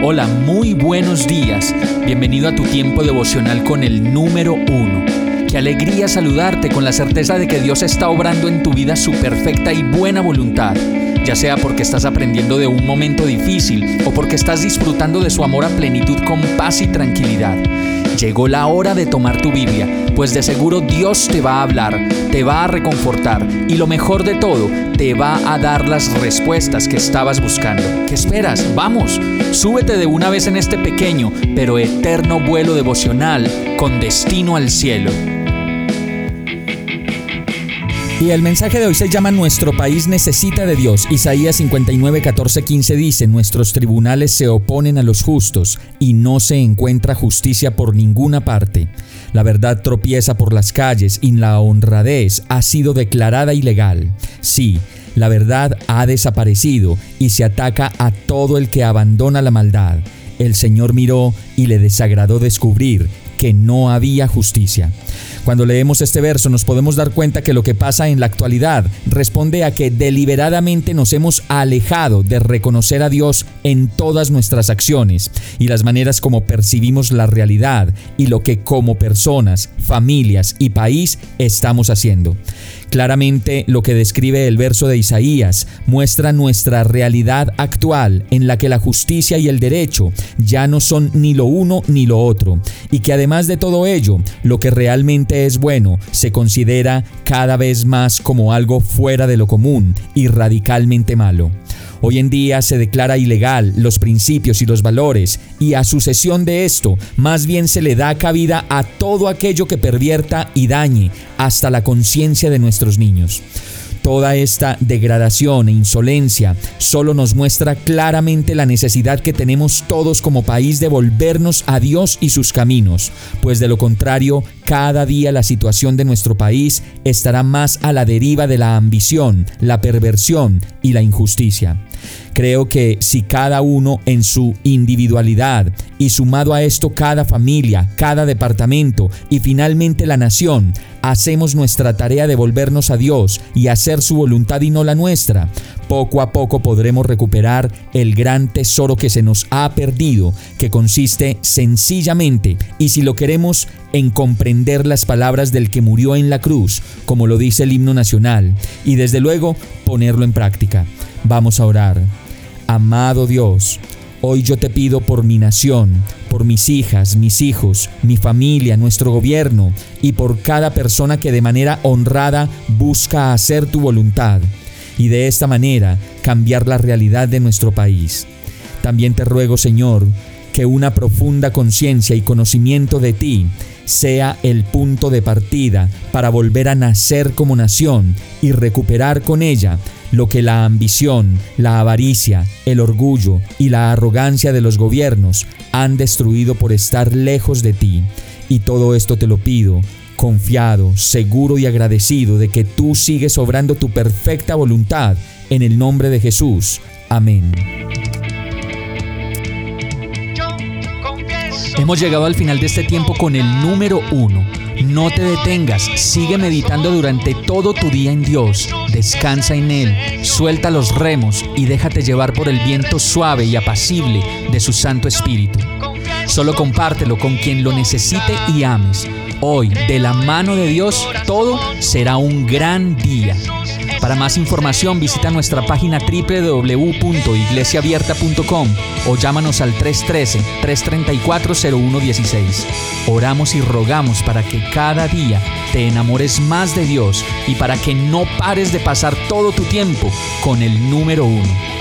Hola, muy buenos días. Bienvenido a tu tiempo devocional con el número 1. Qué alegría saludarte con la certeza de que Dios está obrando en tu vida su perfecta y buena voluntad, ya sea porque estás aprendiendo de un momento difícil o porque estás disfrutando de su amor a plenitud con paz y tranquilidad. Llegó la hora de tomar tu Biblia, pues de seguro Dios te va a hablar, te va a reconfortar y lo mejor de todo, te va a dar las respuestas que estabas buscando. ¿Qué esperas? ¡Vamos! Súbete de una vez en este pequeño pero eterno vuelo devocional con destino al cielo. Y el mensaje de hoy se llama Nuestro país necesita de Dios. Isaías 59, 14, 15 dice: Nuestros tribunales se oponen a los justos y no se encuentra justicia por ninguna parte. La verdad tropieza por las calles y la honradez ha sido declarada ilegal. Sí, la verdad ha desaparecido y se ataca a todo el que abandona la maldad. El Señor miró y le desagradó descubrir que no había justicia. Cuando leemos este verso nos podemos dar cuenta que lo que pasa en la actualidad responde a que deliberadamente nos hemos alejado de reconocer a Dios en todas nuestras acciones y las maneras como percibimos la realidad y lo que como personas, familias y país estamos haciendo. Claramente lo que describe el verso de Isaías muestra nuestra realidad actual en la que la justicia y el derecho ya no son ni lo uno ni lo otro, y que además de todo ello, lo que realmente es bueno se considera cada vez más como algo fuera de lo común y radicalmente malo. Hoy en día se declara ilegal los principios y los valores, y a sucesión de esto, más bien se le da cabida a todo aquello que pervierta y dañe hasta la conciencia de nuestros niños. Toda esta degradación e insolencia solo nos muestra claramente la necesidad que tenemos todos como país de volvernos a Dios y sus caminos, pues de lo contrario, cada día la situación de nuestro país estará más a la deriva de la ambición, la perversión y la injusticia. Creo que si cada uno en su individualidad y sumado a esto cada familia, cada departamento y finalmente la nación, hacemos nuestra tarea de volvernos a Dios y hacer su voluntad y no la nuestra, poco a poco podremos recuperar el gran tesoro que se nos ha perdido, que consiste sencillamente, y si lo queremos, en comprender las palabras del que murió en la cruz, como lo dice el himno nacional, y desde luego ponerlo en práctica. Vamos a orar. Amado Dios, hoy yo te pido por mi nación, por mis hijas, mis hijos, mi familia, nuestro gobierno y por cada persona que de manera honrada busca hacer tu voluntad y de esta manera cambiar la realidad de nuestro país. También te ruego, Señor, que una profunda conciencia y conocimiento de ti sea el punto de partida para volver a nacer como nación y recuperar con ella lo que la ambición, la avaricia, el orgullo y la arrogancia de los gobiernos han destruido por estar lejos de ti. Y todo esto te lo pido, confiado, seguro y agradecido de que tú sigues obrando tu perfecta voluntad en el nombre de Jesús. Amén. Hemos llegado al final de este tiempo con el número 1. No te detengas, sigue meditando durante todo tu día en Dios, descansa en Él, suelta los remos y déjate llevar por el viento suave y apacible de su Santo Espíritu. Solo compártelo con quien lo necesite y ames. Hoy, de la mano de Dios, todo será un gran día. Para más información visita nuestra página www.iglesiaabierta.com o llámanos al 313-334-0116. Oramos y rogamos para que cada día te enamores más de Dios y para que no pares de pasar todo tu tiempo con el número 1.